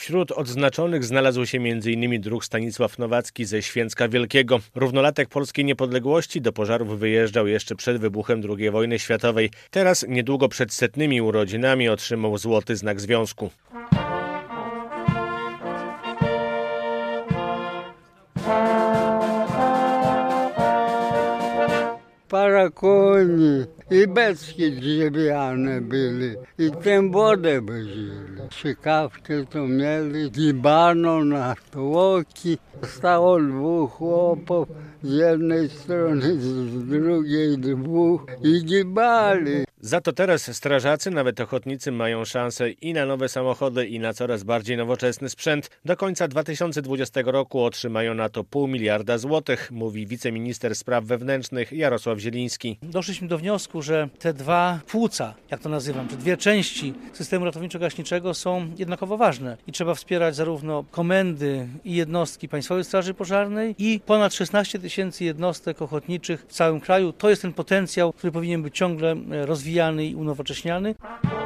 Wśród odznaczonych znalazł się m.in. druh Stanisław Nowacki ze Święcka Wielkiego. Równolatek polskiej niepodległości do pożarów wyjeżdżał jeszcze przed wybuchem II wojny światowej. Teraz, niedługo przed 100. urodzinami, otrzymał Złoty Znak Związku. Para koni i beczki drzewiane byli i tę wodę wozili. Strzykawki to mieli, gibano na tłoki. Stało 2 chłopów z jednej strony, z drugiej 2 i gibali. Za to teraz strażacy, nawet ochotnicy, mają szansę i na nowe samochody, i na coraz bardziej nowoczesny sprzęt. Do końca 2020 roku otrzymają na to 500 miliarda złotych, mówi wiceminister spraw wewnętrznych Jarosław Zieliński. Doszliśmy do wniosku, że te 2 płuca, jak to nazywam, czy 2 części systemu ratowniczo-gaśniczego są jednakowo ważne i trzeba wspierać zarówno komendy i jednostki Państwowej Straży Pożarnej i ponad 16 000 jednostek ochotniczych w całym kraju. To jest ten potencjał, który powinien być ciągle rozwijany i unowocześniany.